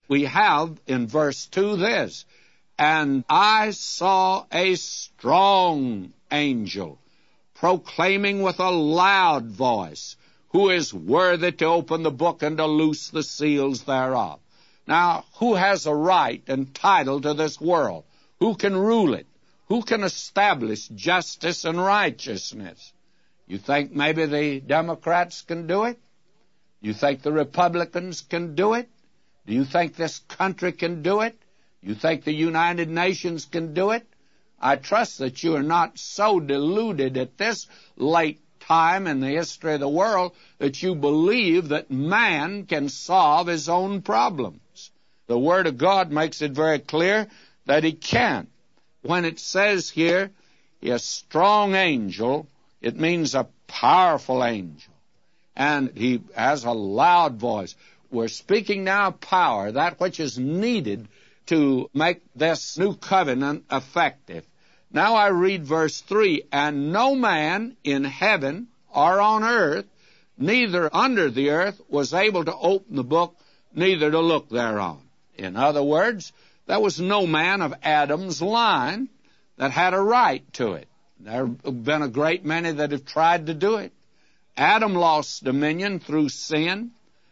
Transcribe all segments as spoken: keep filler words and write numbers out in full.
We have in verse two this, and I saw a strong angel proclaiming with a loud voice, who is worthy to open the book and to loose the seals thereof. Now, who has a right and title to this world? Who can rule it? Who can establish justice and righteousness? You think maybe the Democrats can do it? You think the Republicans can do it? Do you think this country can do it? You think the United Nations can do it? I trust that you are not so deluded at this late time in the history of the world that you believe that man can solve his own problems. The Word of God makes it very clear that he can't. When it says here, a strong angel, it means a powerful angel. And he has a loud voice. We're speaking now of power, that which is needed to make this new covenant effective. Now I read verse three, and no man in heaven or on earth, neither under the earth, was able to open the book, neither to look thereon. In other words, there was no man of Adam's line that had a right to it. There have been a great many that have tried to do it. Adam lost dominion through sin.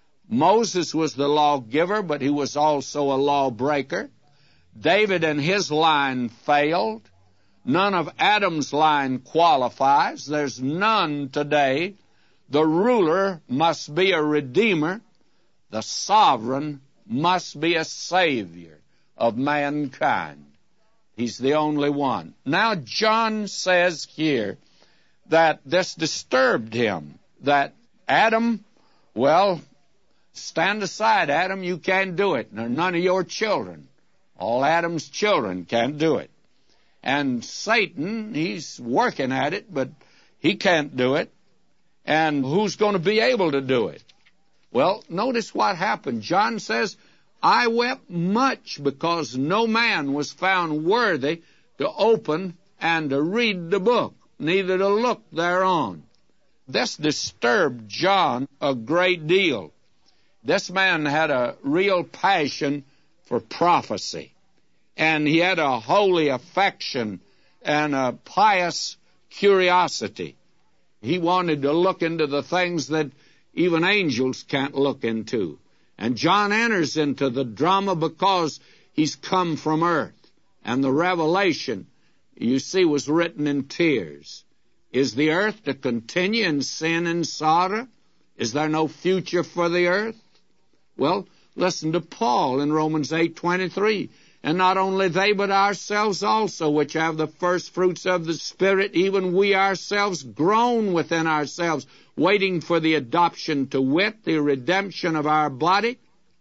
Moses was the lawgiver, but he was also a lawbreaker. David and his line failed. None of Adam's line qualifies. There's none today. The ruler must be a redeemer. The sovereign must be a savior of mankind. He's the only one. Now, John says here that this disturbed him, that Adam, well, stand aside, Adam, you can't do it. None of your children. All Adam's children can't do it. And Satan, he's working at it, but he can't do it. And who's going to be able to do it? Well, notice what happened. John says, I wept much because no man was found worthy to open and to read the book, neither to look thereon. This disturbed John a great deal. This man had a real passion for prophecy, and he had a holy affection and a pious curiosity. He wanted to look into the things that even angels can't look into. And John enters into the drama because he's come from earth. And the revelation, you see, was written in tears. Is the earth to continue in sin and sorrow? Is there no future for the earth? Well, listen to Paul in Romans eight twenty-three. And not only they, but ourselves also, which have the first fruits of the Spirit, even we ourselves groan within ourselves, waiting for the adoption, to wit, the redemption of our body.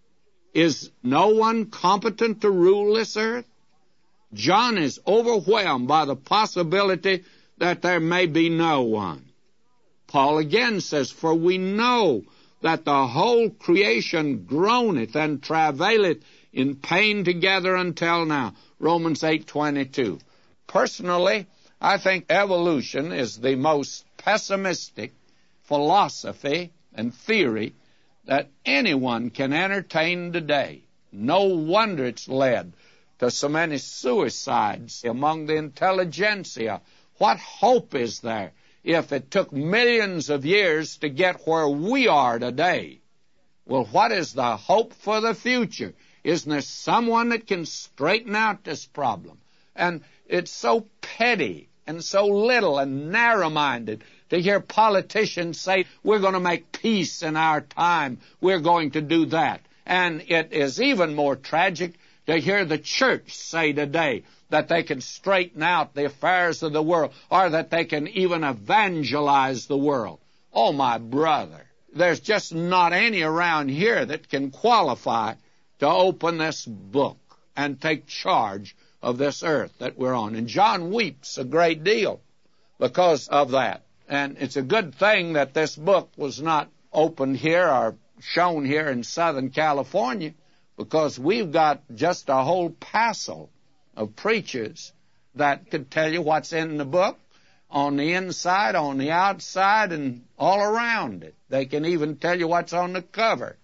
Is no one competent to rule this earth? John is overwhelmed by the possibility that there may be no one. Paul again says, for we know that the whole creation groaneth and travaileth in pain together until now. Romans eight twenty-two. Personally, I think evolution is the most pessimistic philosophy and theory that anyone can entertain today. No wonder it's led to so many suicides among the intelligentsia. What hope is there if it took millions of years to get where we are today? Well, what is the hope for the future? Isn't there someone that can straighten out this problem? And it's so petty and so little and narrow-minded to hear politicians say, we're going to make peace in our time, we're going to do that. And it is even more tragic to hear the church say today that they can straighten out the affairs of the world, or that they can even evangelize the world. Oh, my brother, there's just not any around here that can qualify to open this book and take charge of this earth that we're on. And John weeps a great deal because of that. And it's a good thing that this book was not opened here or shown here in Southern California, because we've got just a whole passel of preachers that could tell you what's in the book on the inside, on the outside, and all around it. They can even tell you what's on the cover.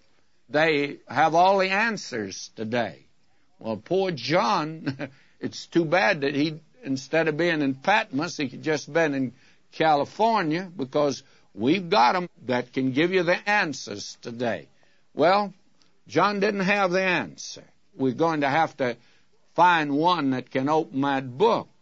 they have all the answers today. Well, poor John, it's too bad that he, instead of being in Patmos, he could just been in California, because we've got them that can give you the answers today. Well, John didn't have the answer. We're going to have to find one that can open that book.